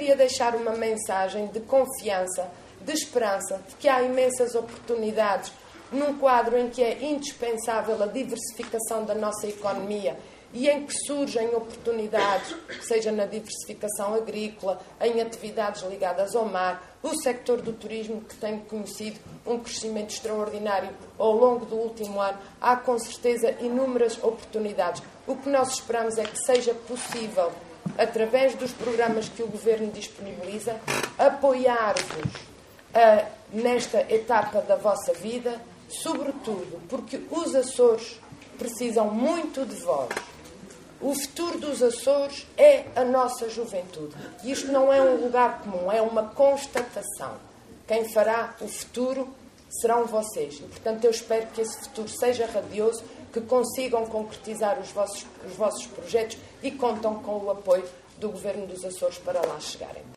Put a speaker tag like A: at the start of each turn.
A: queria deixar uma mensagem de confiança, de esperança, de que há imensas oportunidades num quadro em que é indispensável a diversificação da nossa economia e em que surgem oportunidades, seja na diversificação agrícola, em atividades ligadas ao mar, o sector do turismo, que tem conhecido um crescimento extraordinário ao longo do último ano. Há, com certeza, inúmeras oportunidades. O que nós esperamos é que seja possível, através dos programas que o Governo disponibiliza, apoiar-vos nesta etapa da vossa vida, sobretudo porque os Açores precisam muito de vós. O futuro dos Açores é a nossa juventude. E isto não é um lugar comum, é uma constatação. Quem fará o futuro serão vocês. E, portanto, eu espero que esse futuro seja radioso, que consigam concretizar os vossos projetos e contam com o apoio do Governo dos Açores para lá chegarem.